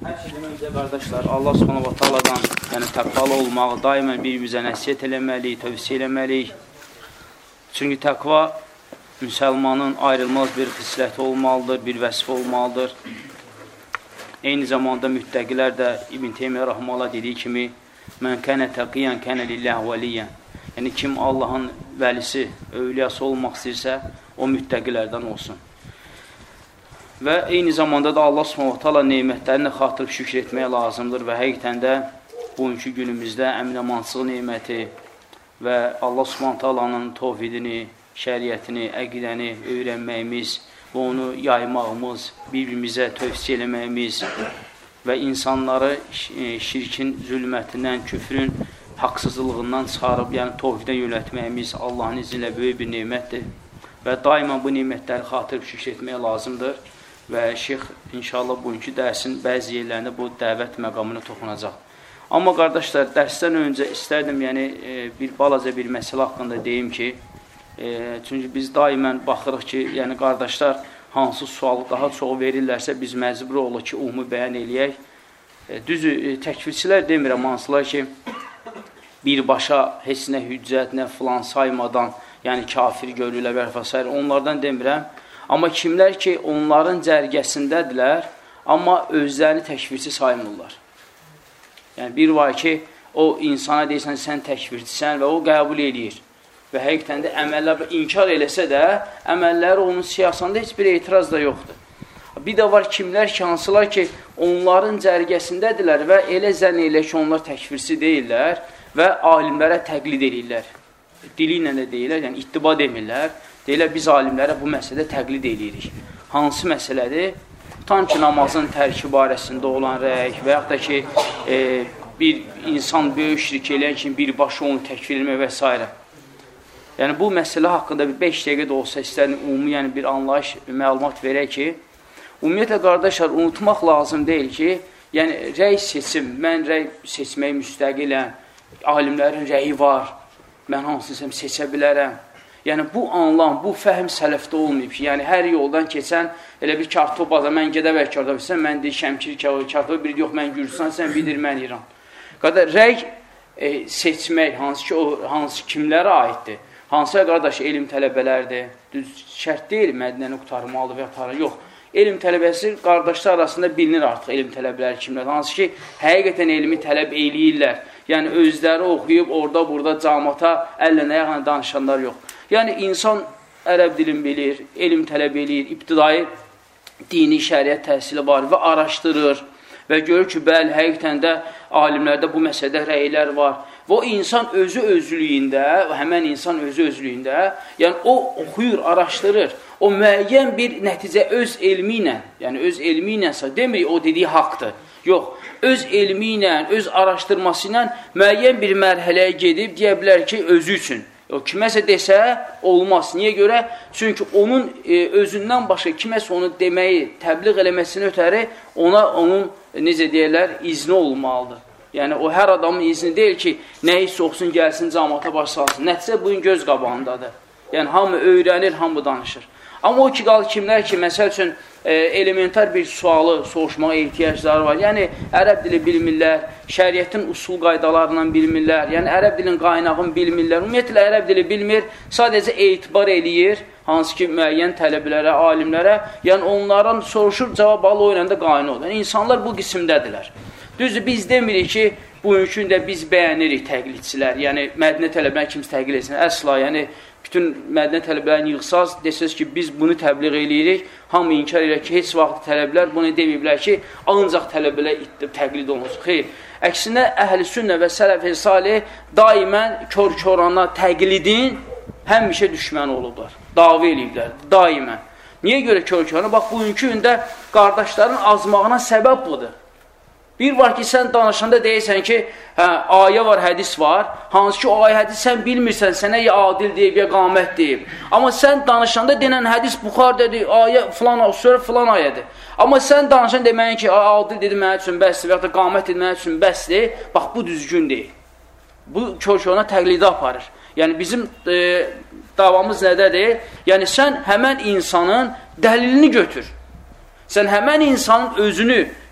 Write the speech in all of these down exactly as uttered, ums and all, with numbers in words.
Hər şeydən öncə, qardaşlar, Allah subhanahu wa ta'aladan, yəni təqvalı olmağı daimən bir-birimizə nəsiyyət eləməliyik, tövsiyə eləməliyik. Çünki təqva müsəlmanın ayrılmaz bir xisləti olmalıdır, bir vəsif olmalıdır. Eyni zamanda müttəqilər də İbn Teymiyyə Rahmanullah dediyi kimi mən kənə təqiyyən kənə lilləh vəliyyən. Yəni, kim Allahın vəlisi, övliyası olmaq istəyirsə, o müttəqilərdən olsun. Və eyni zamanda da Allah subhanahu wa ta'ala neymətlərini xatırıb şükür etmək lazımdır və həqiqətən də bugünkü günümüzdə əmin-amansıq neyməti və Allah subhanahu wa ta'lanın tovhidini, şəriətini, əqidəni öyrənməyimiz və onu yaymağımız, bir-birimizə tövsiyə eləməyimiz və insanları şirkin zülmətindən, küfrün haqsızlığından çıxarıb, yəni tovhidə yönətməyimiz Allahın izni ilə böyük bir neymətdir və daima bu neymətləri xatırıb şükür etmək lazımdır. Və şeyx inşallah bugünkü dərsin bəzi yerlərində bu dəvət məqamını toxunacaq. Amma qardaşlar, dərsdən öncə istərdim, yəni bir balaca bir məsələ haqqında deyim ki, e, çünki biz daimən baxırıq ki, yəni qardaşlar hansı sualı daha çox verirlərsə, biz məcbur olur ki, ümumi bəyan eləyək. E, düzü, e, təkfirçilər demirəm, hansılar ki, birbaşa heç nə hüccət, nə filan saymadan, yəni kafir görürlər və s. onlardan demirəm. Amma kimlər ki, onların cərgəsindədirlər, amma özlərini təkfirçi saymırlar. Yəni, bir var ki, o insana deyirsən, sən təkfirçisən və o qəbul edir. Və həqiqətən də əməllər inkar eləsə də, əməlləri onun siyasında heç bir etiraz da yoxdur. Bir də var kimlər ki, hansılar ki, onların cərgəsindədirlər və elə zənn elə ki, onlar təkfirçi deyirlər və alimlərə təqlid edirlər. Dili ilə də deyirlər, yəni ittiba demirlər. Deyirlər, biz alimlərə bu məsələdə təqlid edirik. Hansı məsələdir? Tam ki, namazın tərki barəsində olan rəy və yaxud da ki, e, bir insan böyük şirk eləyən kimi birbaşa onu təkfir etmək və s. Yəni, bu məsələ haqqında bir beş dəqiqə də olsa istədim, ümumi yəni, bir anlayış, məlumat verək ki, ümumiyyətlə, qardaşlar, unutmaq lazım deyil ki, yəni, rəy seçim, mən rəy seçməyi müstəqiləm, alimlərin rəyi var, mən hansısam seçə bilərəm. Yəni, bu anlam, bu fəhm sələfdə olmayıb ki, yəni, hər yoldan keçən, elə bir kartob baza, mən gedə və kartob etsən, mən deyir, şəmkir kartob, biri yox, mən Gürcistan, sən bilir, mən İran. Qədər, rəy e, seçmək, hansı ki, o, hansı kimlərə aiddir? Hansıya, qardaş, elm tələbələrdir? Düz şərt deyil, mədnəni qutarmalı və ya yox. Elm tələbəsi qardaşlar arasında bilinir artıq elm tələbələri kimlər. Hansı ki, həqiqətən elmi tələb eləyirlər. Yəni, özləri oxuyub, orada, burada, camata, əllə ayaqla danışanlar yox. Yəni, insan ərəb dilini bilir, elm tələb eləyir, ibtidai dini şəriət təhsili var və araşdırır və görür ki, bəli, həqiqətən də alimlərdə bu məsələdə rəylər var. Və o insan özü özlüyündə, həmən insan özü özlüyündə, yəni o oxuyur, araşdırır, o müəyyən bir nəticə öz elmi ilə, yəni öz elmi ilənsə, demirik o dediyi haqdır. Yox, öz elmi ilə, öz araşdırması ilə müəyyən bir mərhələyə gedib deyə bilər ki, özü üçün. O, kiməsə desə, olmaz. Niyə görə? Çünki onun e, özündən başqa kiməsə onu deməyi, təbliğ eləməsini ötəri ona onun, necə deyərlər, izni olmalıdır. Yəni, o hər adamın izni deyil ki, nə hiss olsun, gəlsin, camata başlasın. Nəticə bugün göz qabağındadır. Yəni, hamı öyrənir, hamı danışır. Amma o ki, qal kimlər ki, məsəl üçün, e, elementar bir sualı soruşmağa ehtiyacları var. Yəni, ərəb dili bilmirlər, şəriətin usul qaydalarından bilmirlər, yəni, ərəb dilin qaynağını bilmirlər. Ümumiyyətlə, ərəb dili bilmir, sadəcə etibar eləyir, hansı ki, müəyyən tələbələrə, alimlərə, yəni, onların soruşur, cavab alı oynanda qayna olur. Yəni, insanlar bu qismdədirlər. Düzdür, biz demirik ki, bugünkü də biz bəyənirik təqlidçilər, yəni, mədinə tələblər kimsə təqlid etsin, əsla, yəni, bütün mədinə tələblərini yığsaz, desəz ki, biz bunu təbliğ eləyirik, hamı inkar edir ki, heç vaxt tələblər bunu deməyiblər ki, ancaq tələbələr təqlid olunsun. Xeyr, əksinə əhl-i sünnə və sələf-i salih daimən kör-körana təqlidin həmişə düşmən olublar, davi eləyiblər, daimən. Niyə görə kör-körana? Bax, bugünkü gündə qardaşların azmağına səbəb budur. Bir var ki, sən danışanda deyirsən ki, hə, ayə var, hədis var, hansı ki, o ayə hədis sən bilmirsən, sənə ya adil deyib, ya qamət deyib. Amma sən danışanda denən hədis Buxar dedi, ayə filan, sonra filan ayədir. Amma sən danışan deməyin ki, adil dedi mənə üçün bəsdir, və ya da qamət dedi mənə üçün bəsdir, bax, bu düzgün deyil. Bu, kör-körana təqlidi aparır. Yəni, bizim e, davamız nədədir? Yəni, sən həmən insanın dəlilini götür. Sən həmən insanın özünü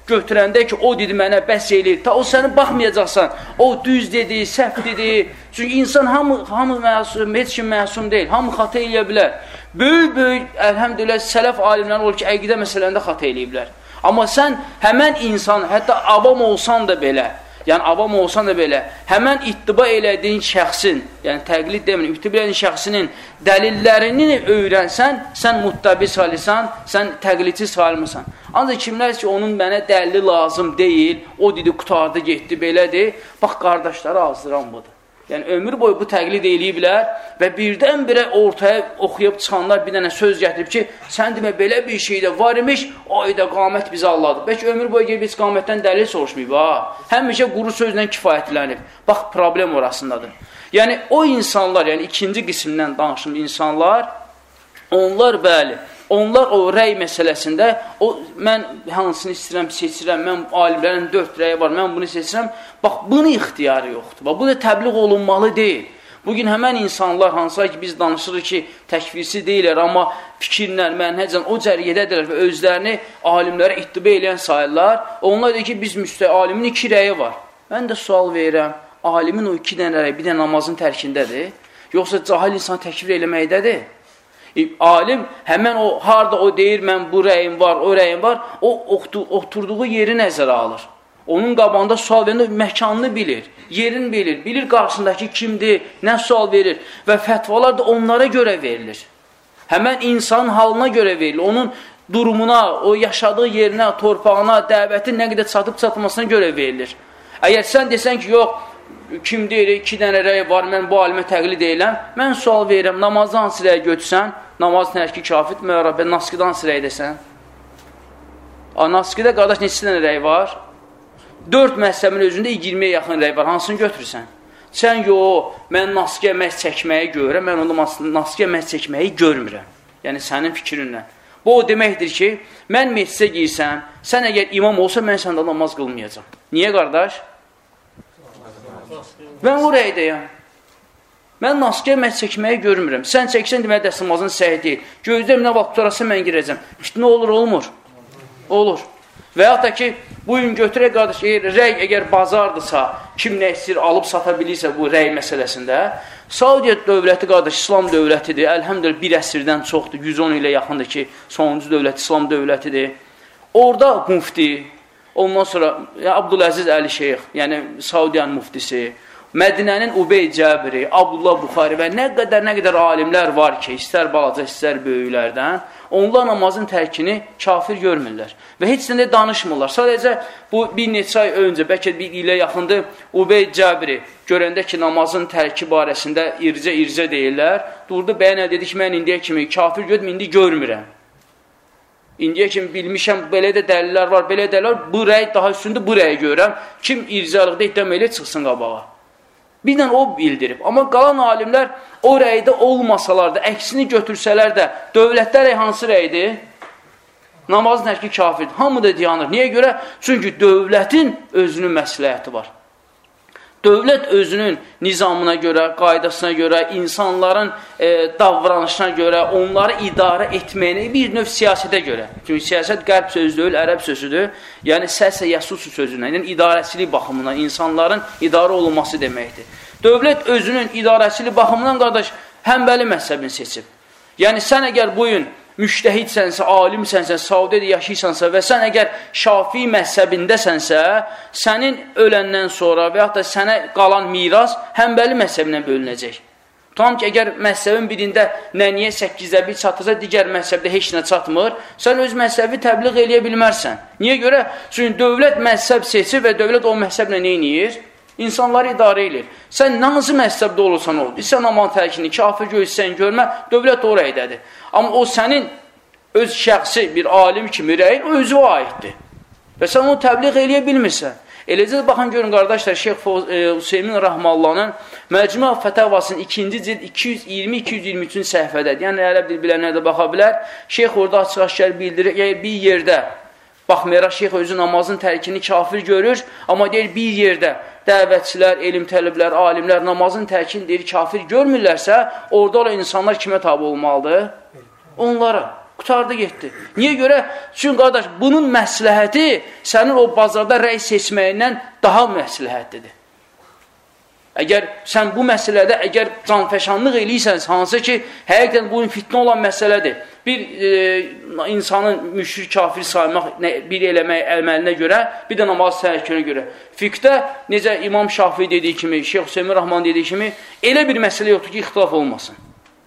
götürəndə ki, o dedi mənə bəs eləyir, ta o səni baxmayacaqsan, o düz dedi, səhv dedi. Çünki insan hamı, hamı məsum, heç kim məsum deyil, hamı xata eləyə bilər. Böyük-böyük, əlhəmdülillah, sələf alimləri olur ki, əqidə məsələndə xata eləyiblər. Amma sən həmən insan, hətta avam olsan da belə, yəni avam olsan da belə, həmən ittiba elədiyin şəxsin, yəni təqlid deməyin, ittiba elədiyin şəxsinin dəlillərini öyrənsən, sən muttabi sayılsan, sən təqlidçi sayılmısan. Ancaq kimlər ki, onun mənə dəlili lazım deyil, o dedi, qutardı, getdi, belədir, bax, qardaşları azdıran budur. Yəni, ömür boyu bu təqlid eləyiblər və birdən-birə ortaya oxuyub çıxanlar bir dənə söz gətirib ki, sən demə, belə bir şey də var imiş, ayda qamət bizi Allahdır. Bəlkə ömür boyu gelib heç qamətdən dəlil soruşmayıb, ha? Həmişə quru sözlə kifayətlənib. Bax, problem orasındadır. Yəni, o insanlar, yəni ikinci qismdən danışım insanlar, onlar bəli, onlar o rəy məsələsində, o, mən hansını istəyirəm, seçirəm, mən alimlərin dörd rəyi var, mən bunu seçirəm, bax, bunu ixtiyarı yoxdur. Bax, bu da təbliğ olunmalı deyil. Bugün həmən insanlar, hansılar ki, biz danışırıq ki, təkfirsi deyilər, amma fikirlə, mənhəcən o cəriyyədədirlər və özlərini alimlərə ittiba eləyən sayırlar. Onlar deyir ki, biz müstəh, alimin iki rəyi var. Mən də sual verirəm, alimin o iki dənə rəyi bir də namazın tərkindədir, yoxsa cahil insan təkfir eləməkdədir? Alim həmən o, harada o deyir, mən bu rəyim var, o rəyim var, o oturduğu yeri nəzərə alır. Onun qabağında sual verində məkanını bilir, yerini bilir, bilir qarşısındakı kimdir, nə sual verir və fətvalar da onlara görə verilir. Həmən insanın halına görə verilir, onun durumuna, o yaşadığı yerinə, torpağına, dəvətin nə qədər çatıb-çatmasına görə verilir. Əgər sən desən ki, yox, kim deyir, iki dənə rəy var, mən bu alimə təqlid eyləm, mən sual verirəm, namazı hansı rəyə götürsən, namaz tərki kafir, mərabə, naskidə hansı rəy desən? Naskidə, qardaş, neçə dənə rəy var? Dörd məhzəbin özündə iyirmiyə yaxın rəy var, hansını götürürsən? Sən, yox, mən naskiyə məhz çəkməyi görürəm, mən onda naskiyə məhz çəkməyi görmürəm. Yəni, sənin fikrinlə. Bu, o deməkdir ki, mən məhzə girsəm, sən əgər imam olsa, mən səndə namaz qılmayacam. Niyə, qardaş? Mən o rəydəyəm. Mən naskiyə məhz çəkməyi görmürəm. Sən çəksən deməli dəstəmazın səhih deyil. Gözləm nə vaxt tutarasa mən girəcəm. Fitnə olur, olmur? Olur. Və yaxud da ki, bu gün götürək, qardaş, rəy əgər bazardırsa, kim nə istəyir, alıb sata bilirsə bu rəy məsələsində, Saudiya dövləti, qardaş, İslam dövlətidir. Əlhəmdülillah, bir əsrdən çoxdur, yüz on ilə yaxındır ki, sonuncu dövlət İslam dövlətidir. Orada mufti, ondan sonra Abdüləziz Əli Şeyx, yəni Saudiyanın muftisi, Mədinənin Ubey Cəbiri, Abdullah Buxari və nə qədər, nə qədər alimlər var ki, istər balaca, istər böyüklərdən, onlar namazın tərkini kafir görmürlər və heç də danışmırlar. Sadəcə, bu bir neçə ay öncə, bəlkə bir ilə yaxındır, Ubey Cəbiri görəndə ki, namazın tərki barəsində ircə-ircə deyirlər, durdu, bəyənə dedi ki, mən indiyə kimi kafir gördüm, indi görmürəm. İndiyə kimi bilmişəm, belə də dəlillər var, belə dəlillər, bu rəy daha üstündə bu rəyi görəm, kim ircəlikdə iddiam elə çıxsın qabağa. Bir dənə o bildirib. Amma qalan alimlər o rəydə olmasalar da, əksini götürsələr də, dövlətlər rəy hansı rəydir? Namazın tərki kafirdir. Hamı da dayanır. Niyə görə? Çünki dövlətin özünün məsləhəti var. Dövlət özünün nizamına görə, qaydasına görə, insanların e, davranışına görə, onları idarə etməyini bir növ siyasətə görə. Çünki siyasət qərb sözü deyil, ərəb sözüdür. Yəni, səsə yəsusu sözündən, yəni idarəçilik baxımından, insanların idarə olunması deməkdir. Dövlət özünün idarəçilik baxımından, qardaş, həmbəli məhzəbini seçib. Yəni, sən əgər bu gün müştəhidsənsə, alimsənsə, Saudiyədə yaşayırsansa və sən əgər Şafii məzhəbindəsənsə, sənin öləndən sonra və yaxud da sənə qalan miras həmbəli məzhəbindən bölünəcək. Tam ki, əgər məzhəbin birində nəniyə səkkizdə bir çatırsa, digər məzhəbdə heç nə çatmır, sən öz məzhəbi təbliğ eləyə bilmərsən. Niyə görə? Çünki dövlət məzhəb seçir və dövlət o məzhəblə nə edir? İnsanları idarə edir. Sən hansı məzhəbdə olursan ol, sən aman tərkini, kafir görsən görmə, dövlət o rəydədir. Amma o sənin öz şəxsi bir alim kimi rəyin, o özü o aiddir. Və sən onu təbliğ eləyə bilmirsən. Eləcə də baxın, görün, qardaşlar, Şeyx Hüseymin Rəhmallahın Məcmua Fətavasının ikinci cild iki yüz iyirmi iki yüz iyirmi üçüncü səhifədədir. Yəni, ərəb dil bilənlər də baxa bilər. Şeyx orada açıq-aşkar bildirir, yəni bir yerdə, baxmayaraq Şeyx özü namazın tərkini kafir görür, amma deyir, bir yerdə dəvətçilər, elm tələblər, alimlər namazın tərkini deyir, kafir görmürlərsə, orada olan insanlar kimə tabi olmalıdır? Onlara. Qutardı, getdi. Niyə görə? Çünki, qardaş, bunun məsləhəti sənin o bazarda rəy seçməyindən daha məsləhətlidir. Əgər sən bu məsələdə, əgər canfəşanlıq eləyirsən, hansı ki, həqiqətən bu fitnə olan məsələdir. Bir e, insanın müşrik kafir saymaq, bir eləmək əməlinə görə, bir də namaz tərkinə görə. Fiqdə, necə İmam Şafii dediyi kimi, Şeyx Hüseymin Rahman dediyi kimi, elə bir məsələ yoxdur ki, ixtilaf olmasın.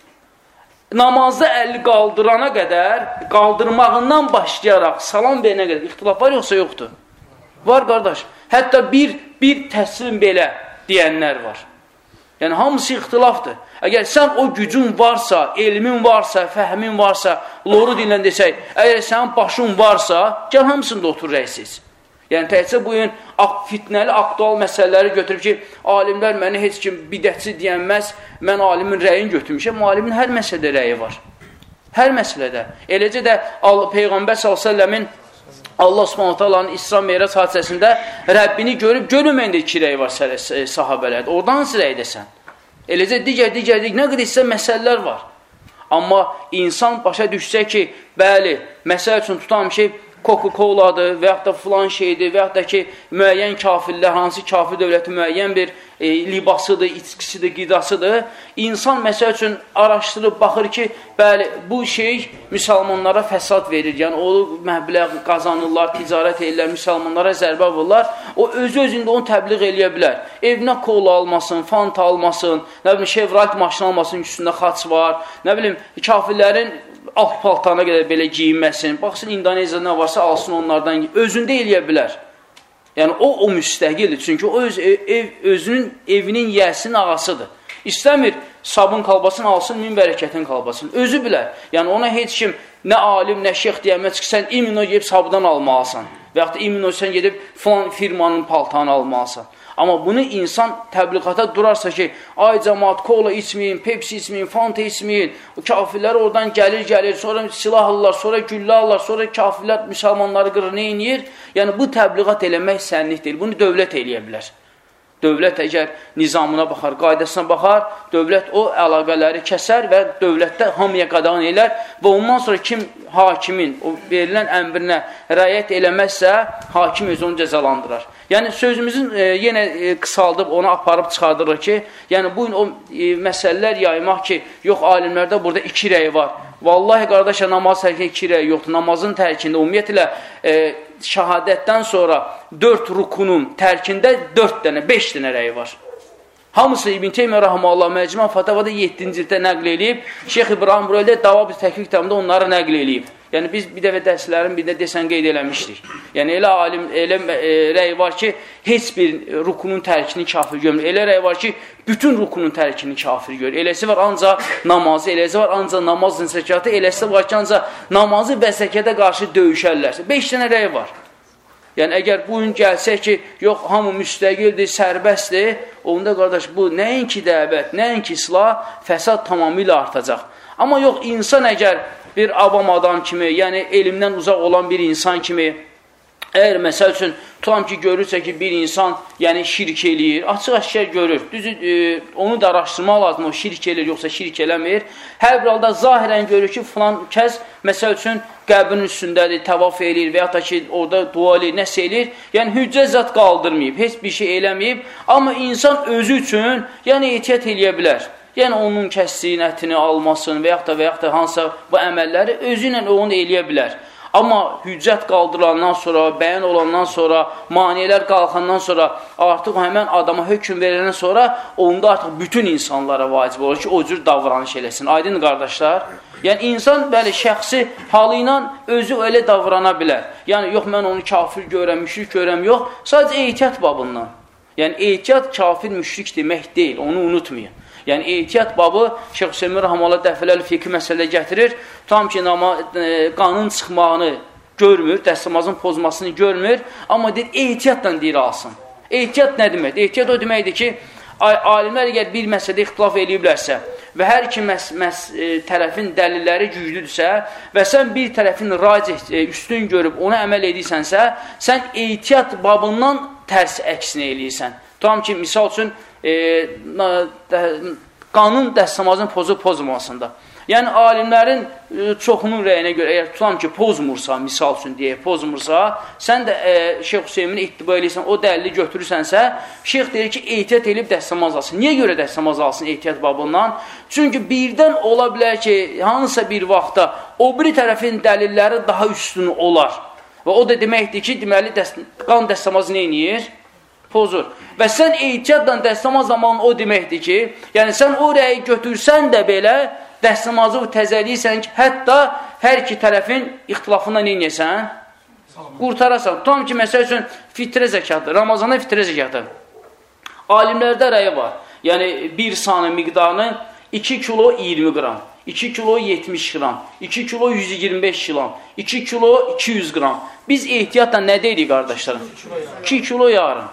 Namazda əlli qaldırana qədər, qaldırmağından başlayaraq, salam verənə qədər ixtilaf var yoxsa yoxdur? Var, qardaş. Hətta bir, bir təslim belə deyənlər var. Yəni, hamısı ixtilafdır. Əgər sən o gücün varsa, elmin varsa, fəhmin varsa, loru dinlən desək, əgər sənin başın varsa, gəl hamısında otur rəisiz. Yəni, təhcə bu gün fitnəli, aktual məsələləri götürüb ki, alimlər məni heç kim bidətçi deyənməz, mən alimin rəyini götürmüşəm, alimin hər məsələdə rəyi var. Hər məsələdə. Eləcə də Peyğəmbər sallallahu əleyhi və səlləmin Allah Subhanahu taalanın İsra Meyrac hadisəsində Rəbbini görüb, görməndə iki rəy var sahabələrdə. Oradan hansı rəydəsən? Eləcə digər, digər, digər, nə qədər isə məsələlər var. Amma insan başa düşsə ki, bəli, məsələ üçün tutan şey Coca-Cola'dır və yaxud da filan şeydir və yaxud da ki, müəyyən kafirlər, hansı kafir dövləti müəyyən bir e, libasıdır, içkisidir, qidasıdır. İnsan məsəl üçün araşdırıb, baxır ki, bəli, bu şey müsəlmanlara fəsad verir. Yəni, o məbləğ qazanırlar, ticarət edirlər, müsəlmanlara zərbə vururlar. O, özü-özündə onu təbliğ eləyə bilər. Evinə kola almasın, fanta almasın, nə bilim, Chevrolet maşını almasın, üstündə xaç var, nə bilim, kafirlərin alt paltana qədər belə giyinməsin, baxsın, İndoneziyada nə varsa alsın onlardan, özündə eləyə bilər. Yəni, o, o müstəqildir, çünki o öz, ev, özünün evinin yəsinin ağasıdır. İstəmir, sabun kalbasını alsın, min bərəkətin kalbasını, özü bilər. Yəni, ona heç kim, nə alim, nə şeyx deyəməz ki, sən imino gedib sabundan almalısan və yaxud da imino sən gedib filan firmanın paltanı almalısan. Amma bunu insan təbliğata durarsa ki, ay cəmaat, kola içməyin, pepsi içməyin, fanta içməyin, o kafirlər oradan gəlir, gəlir, sonra silah alırlar, sonra güllə alırlar, sonra kafirlər müsəlmanları qırır, nə inir? Yəni, bu təbliğat eləmək sənlik deyil, bunu dövlət eləyə bilər. Dövlət əgər nizamına baxar, qaydasına baxar, dövlət o əlaqələri kəsər və dövlətdə hamıya qadağan elər və ondan sonra kim hakimin, o verilən əmrinə rəayət eləməzsə, hakim özü onu cəzalandırar. Yəni, sözümüzün e, yenə e, qısaldıb, onu aparıb çıxardırıq ki, yəni, bu o e, məsələlər yaymaq ki, yox, alimlərdə burada iki rəyi var. Vallahi, qardaşa, namaz tərkində iki rəyi yoxdur. Namazın tərkində, ümumiyyətlə, e, şəhadətdən sonra dörd rukunun tərkində dörd dənə, beş dənə rəyi var. Hamısı İbn Teymiyyə Rahmanullah Məcmuə Fatavada yeddinci cildə nəql eləyib. Şeyx İbrahim Buraylı Davab-ı Təhqiq kitabında onları nəql eləyib. Yəni, biz bir dəfə dərslərin birində desən qeyd eləmişdik. Yəni, elə alim, elə e, rəy var ki, heç bir rukunun tərkini kafir görmür. Elə rəy var ki, bütün rukunun tərkini kafir görür. Eləsi var ancaq namazı, eləsi var ancaq namazın zəkatı, eləsi var ki, ancaq namazı və zəkata qarşı döyüşərlərsə. Beş dənə rəy var. Yəni, əgər bu gün gəlsək ki, yox, hamı müstəqildir, sərbəstdir, onda, qardaş, bu nəinki dəvət, nəinki islah, fəsad tamamilə artacaq. Amma yox, insan əgər bir avam adam kimi, yəni elmdən uzaq olan bir insan kimi, əgər məsəl üçün, tutam ki, görürsə ki, bir insan yəni şirk eləyir, açıq-aşkar görür, düzü, e, onu da araşdırmaq lazım, o şirk eləyir, yoxsa şirk eləmir. Hər bir halda zahirən görür ki, filan kəs, məsəl üçün, qəbrin üstündədir, təvaf eləyir və ya da ki, orada dua eləyir, nəsə eləyir, yəni hüccət zat qaldırmayıb, heç bir şey eləməyib, amma insan özü üçün, yəni ehtiyat eləyə bilər. Yəni, onun kəsdiyin ətini almasın və yaxud da və yaxud da hansısa bu əməlləri özü ilə onu eləyə bilər. Amma hüccət qaldırılandan sonra, bəyan olandan sonra, maniyələr qalxandan sonra, artıq həmən adama hökm veriləndən sonra, onda artıq bütün insanlara vacib olur ki, o cür davranış eləsin. Aydın qardaşlar? Yəni, insan bəli, şəxsi halı ilə özü elə davrana bilər. Yəni, yox, mən onu kafir görəm, müşrik görəm, yox. Sadəcə ehtiyat babından. Yəni, ehtiyat kafir, müşrik demək deyil, onu unutmayın. Yəni, ehtiyat babı Şeyx Hüseymin Rahmanullah dəfələrlə fiqhi məsələ gətirir. Tam ki, nama, e, qanın çıxmağını görmür, dəstəmazın pozmasını görmür. Amma deyir, ehtiyatla deyir alsın. Ehtiyat nə deməkdir? Ehtiyat o deməkdir ki, alimlər əgər bir məsələdə ixtilaf ediblərsə və hər iki məs, məs, e, tərəfin dəlilləri güclüdürsə və sən bir tərəfin racih, e, üstün görüb ona əməl edirsənsə, sən ehtiyat babından tərs əksinə eləyirsən. Tam ki, misal üçün, E, qanun dəstəmazın pozub pozulmasında. Yəni, alimlərin çoxunun rəyinə görə, əgər tutam ki, pozmursa, misal üçün deyək, pozmursa, sən də e, Şeyx Hüseymin ittiba eləyirsən, o dəlili götürürsənsə, Şeyx deyir ki, ehtiyat edib dəstəmaz alsın. Niyə görə dəstəmaz alsın ehtiyat babından? Çünki birdən ola bilər ki, hansısa bir vaxtda o biri tərəfin dəlilləri daha üstün olar. Və o da deməkdir ki, deməli, dəst qan dəstəmazı nə edir? Pozur. Və sən ehtiyatla dəstəmaz zamanı o deməkdir ki, yəni sən o rəyi götürsən də belə, dəstəmazı təzəliyirsən ki, hətta hər iki tərəfin ixtilafından neynəyəsən? Qurtarasan. Tam ki, məsəl üçün, fitrə zəkatı, Ramazanda fitrə zəkatı. Alimlərdə rəyi var. Yəni, bir sanı miqdarını iki kilo iyirmi qram, iki kilo yetmiş qram, iki kilo yüz iyirmi beş qram, iki kilo iki yüz qram. Biz ehtiyatla nə deyirik, qardaşlarım? iki kilo yarım.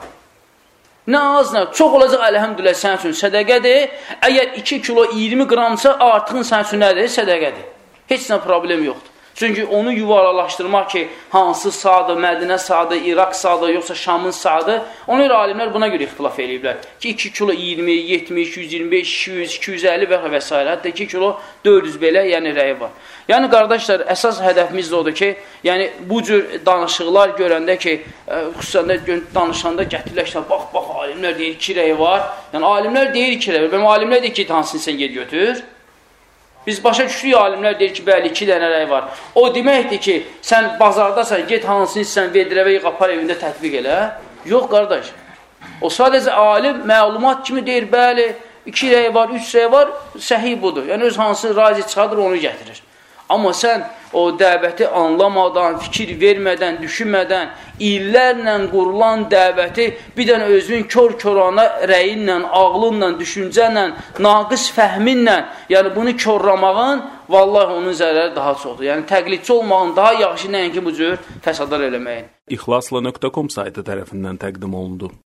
Nə az, nə? Çox olacaq, əlhəmdülilə, sən üçün sədəqədir. Əgər iki kilo iyirmi qramsa, artığın sən üçün nədir? Sədəqədir. Heç nə problem yoxdur. Çünki onu yuvarlaşdırmaq ki, hansı sağdır, Mədinə sağdır, İraq sağdır, yoxsa Şamın sağdır, ona görə alimlər buna görə ixtilaf ediblər. Ki, iki kilo iyirmi, yetmiş, yüz iyirmi beş, iki yüz, iki yüz əlli və və s. Hətta iki kilo dörd yüz belə, yəni rəyi var. Yəni, qardaşlar, əsas hədəfimiz də odur ki, yəni, bu cür danışıqlar görəndə ki, xüsusən də danışanda gətirirlər, bax, bax, alimlər deyir, iki rəyi var. Yəni, alimlər deyir, iki rəyi var. Bəlkə alimlər deyir ki, hansını sən ged götür. Biz başa düşdük, alimlər deyir ki, bəli, iki dənə rəy var. O deməkdir ki, sən bazardasan, get hansını sən vedirəvə qapar evində tətbiq elə. Yox, qardaş. O sadəcə alim məlumat kimi deyir, bəli, iki rəy var, üç rəy var, səhih budur. Yəni, öz hansı razi çıxadır, onu gətirir. Amma sən o dəvəti anlamadan, fikir vermədən, düşünmədən, illərlə qurulan dəvəti bir dənə özün kör-körana rəyinlə, ağlınla, düşüncənlə, naqis fəhminlə, yəni bunu körramağın, vallahi onun zərəri daha çoxdur. Yəni təqlidçi olmağın daha yaxşı nəinki bu cür fəsadlar eləməyin. İxlasla nöqtə com saytı tərəfindən təqdim olundu.